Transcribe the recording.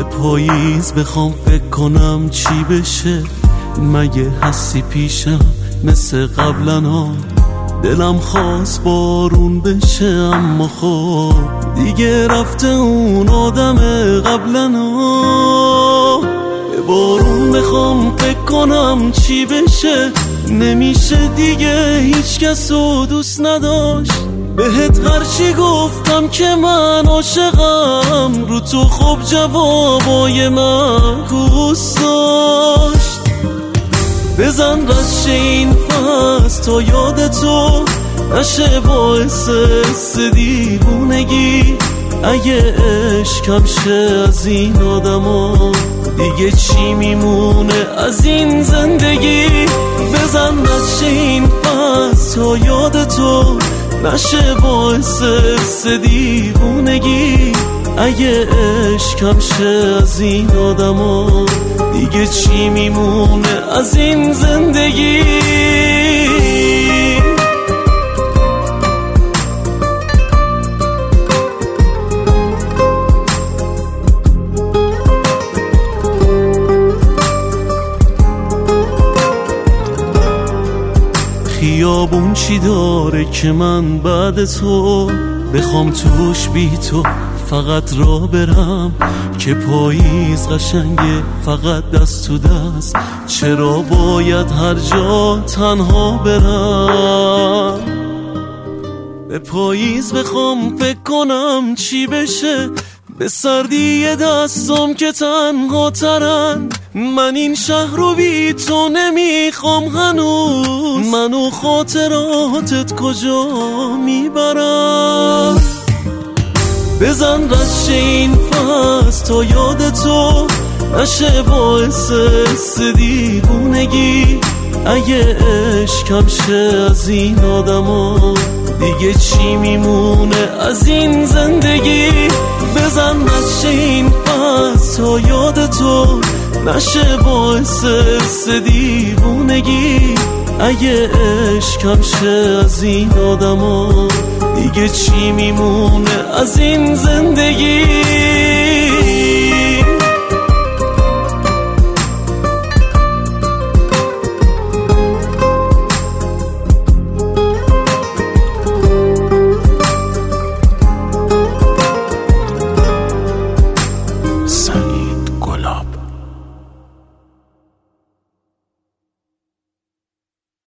پاییز بخوام فکر کنم چی بشه، مگه هستی پیشم مثل قبلا ها؟ دلم خواست بارون بشه اما خب دیگه رفته اون آدم قبلا ها. به بارون بخوام فکر کنم چی بشه، نمیشه دیگه هیچ کس رو دوست نداشت. بهت هرچی گفتم که من عاشقم، رو تو خب جوابای معکوس داشت. بزن رش این فصل تا یاد تو نشه باعث دیوونگی. اگه عشقم شه از این آدما، دیگه چی میمونه از این زندگی؟ بزن رش این فصل تا یاد تو نشه باعث دیوونگی. اگه عشقم شه از این آدما، دیگه چی میمونه از این زندگی؟ خیابون چی داره که من بعد تو بخوام توش بی تو فقط را برم؟ که پاییز قشنگه فقط دست تو دست، چرا باید هر جا تنها برم؟ به پاییز بخوام فکر کنم چی بشه، به سردی دستم که تنها ترن. من این شهر رو بی تو نمیخوام هنوز، منو خاطراتت کجا میبرم؟ بزن رش این فصل تا یاد تو نشه باعث دیوونگی. اگه عشقم شه از این آدما، دیگه چی میمونه از این زندگی؟ بزن رش این فصل تا یاد تو نشه باعث دیوونگی. اگه عشقم شه از این آدما، دیگه چی میمونه از این زندگی؟